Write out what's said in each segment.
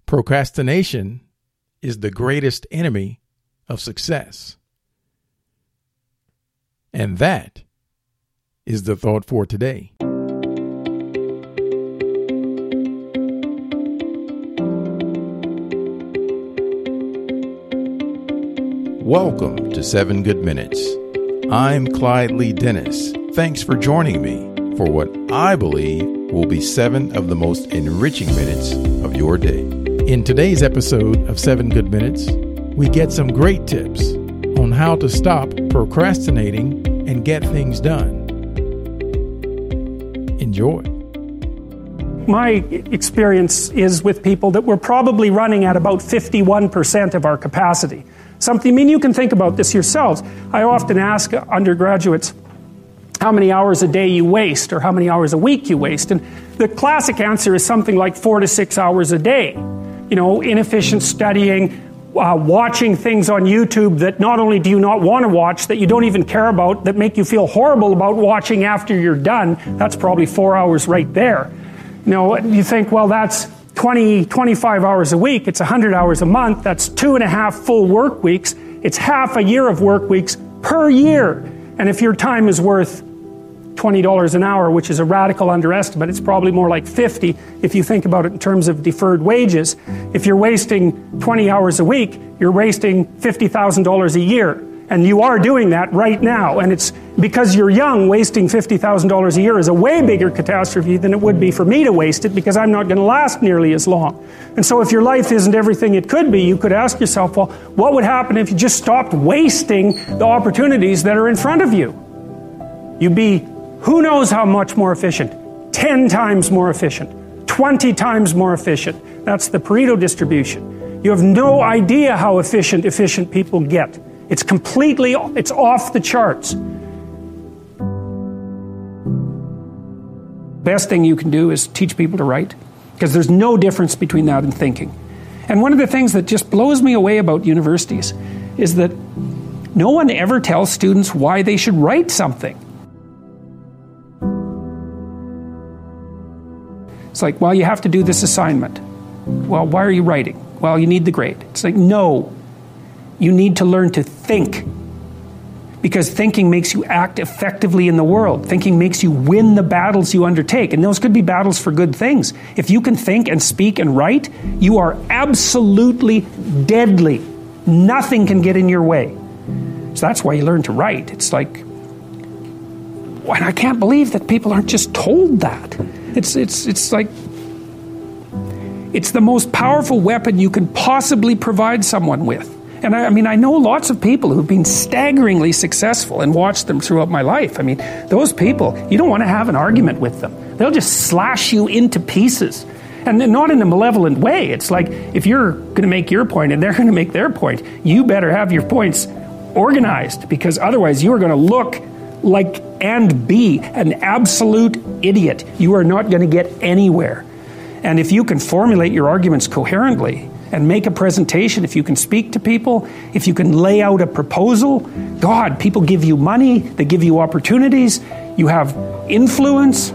Procrastination is the greatest enemy of success. And that is the thought for today. Welcome to 7 Good Minutes. I'm Clyde Lee Dennis. Thanks for joining me for what I believe will be 7 of the most enriching minutes of your day. In today's episode of 7 Good Minutes, we get some great tips on how to stop procrastinating and get things done. Enjoy. My experience is with people that we're probably running at about 51% of our capacity. You can think about this yourselves. I often ask undergraduates how many hours a day you waste or how many hours a week you waste. And the classic answer is something like 4 to 6 hours a day. You know, inefficient studying, watching things on YouTube that not only do you not want to watch, that you don't even care about, that make you feel horrible about watching after you're done. That's probably 4 hours right there. You know, you think, well, that's 25 hours a week. It's 100 hours a month. That's 2.5 full work weeks. It's half a year of work weeks per year. And if your time is worth $20 an hour, which is a radical underestimate, it's probably more like 50 if you think about it in terms of deferred wages. If you're wasting 20 hours a week, you're wasting $50,000 a year. And you are doing that right now. And it's because you're young, wasting $50,000 a year is a way bigger catastrophe than it would be for me to waste it, because I'm not going to last nearly as long. And so if your life isn't everything it could be, you could ask yourself, well, what would happen if you just stopped wasting the opportunities that are in front of you? You'd be who knows how much more efficient. 10 times more efficient. 20 times more efficient. That's the Pareto distribution. You have no idea how efficient people get. It's off the charts. Best thing you can do is teach people to write, because there's no difference between that and thinking. And one of the things that just blows me away about universities is that no one ever tells students why they should write something. It's like, well, you have to do this assignment. Well, why are you writing? Well, you need the grade. It's like, no. You need to learn to think, because thinking makes you act effectively in the world. Thinking makes you win the battles you undertake, and those could be battles for good things. If you can think and speak and write, you are absolutely deadly. Nothing can get in your way. So that's why you learn to write. It's like, and I can't believe that people aren't just told that. It's like, it's the most powerful weapon you can possibly provide someone with. And I know lots of people who've been staggeringly successful and watched them throughout my life. I mean, those people, you don't want to have an argument with them. They'll just slash you into pieces. And not in a malevolent way. It's like, if you're going to make your point and they're going to make their point, you better have your points organized, because otherwise you are going to look like and be an absolute idiot. You are not going to get anywhere. And if you can formulate your arguments coherently and make a presentation, if you can speak to people, if you can lay out a proposal, God, people give you money, they give you opportunities, you have influence.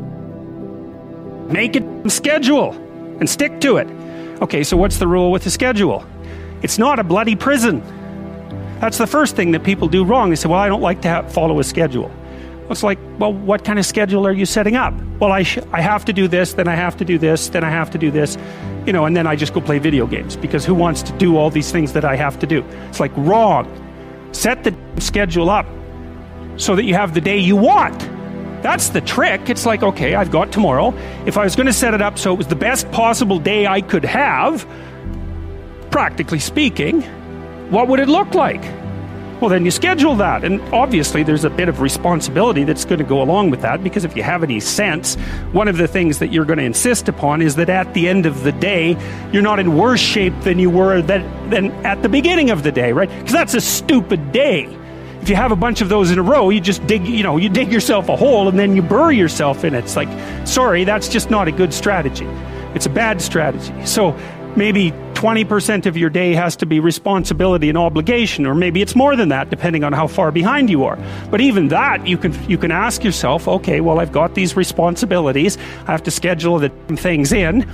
Make a schedule and stick to it. Okay, so what's the rule with the schedule? It's not a bloody prison. That's the first thing that people do wrong. They say, well, I don't like to follow a schedule. It's like, well, what kind of schedule are you setting up? Well, I have to do this, then I have to do this, then I have to do this, and then I just go play video games, because who wants to do all these things that I have to do? It's like, wrong. Set the schedule up so that you have the day you want. That's the trick. It's like, okay, I've got tomorrow. If I was going to set it up so it was the best possible day I could have, practically speaking, what would it look like? Well, then you schedule that. And obviously there's a bit of responsibility that's going to go along with that, because if you have any sense, one of the things that you're going to insist upon is that at the end of the day, you're not in worse shape than you were than at the beginning of the day, right? Because that's a stupid day. If you have a bunch of those in a row, you just dig yourself a hole and then you bury yourself in it. It's like, sorry, that's just not a good strategy. It's a bad strategy. So maybe 20% of your day has to be responsibility and obligation, or maybe it's more than that, depending on how far behind you are. But even that, you can ask yourself, okay, well, I've got these responsibilities. I have to schedule the things in.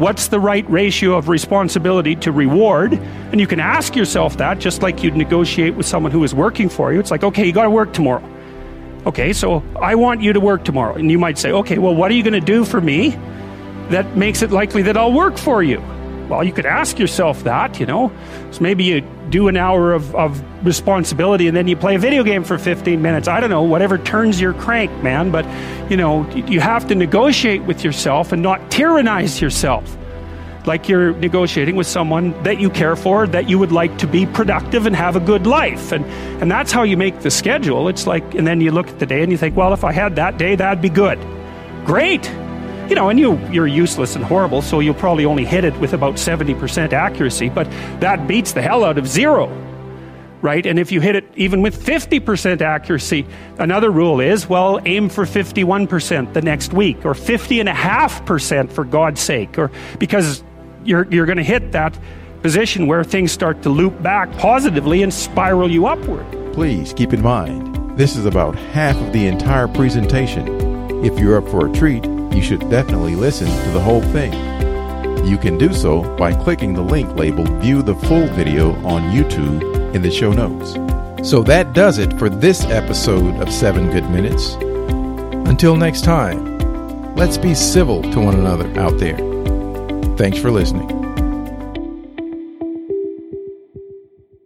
what's the right ratio of responsibility to reward? And you can ask yourself that, just like you'd negotiate with someone who is working for you. It's like, okay, you got to work tomorrow. Okay, so I want you to work tomorrow. And you might say, okay, well, what are you going to do for me that makes it likely that I'll work for you? Well, you could ask yourself that, So maybe you do an hour of responsibility and then you play a video game for 15 minutes. I don't know, whatever turns your crank, man. But, you have to negotiate with yourself and not tyrannize yourself. Like you're negotiating with someone that you care for, that you would like to be productive and have a good life. And that's how you make the schedule. It's like, and then you look at the day and you think, well, if I had that day, that'd be good. Great. And you're useless and horrible, so you'll probably only hit it with about 70% accuracy, but that beats the hell out of 0, right? And if you hit it even with 50% accuracy, another rule is, well, aim for 51% the next week, or 50.5% for God's sake, or because you're going to hit that position where things start to loop back positively and spiral you upward. Please keep in mind, this is about half of the entire presentation. If you're up for a treat, you should definitely listen to the whole thing. You can do so by clicking the link labeled View the Full Video on YouTube in the show notes. So that does it for this episode of 7 Good Minutes. Until next time, let's be civil to one another out there. Thanks for listening.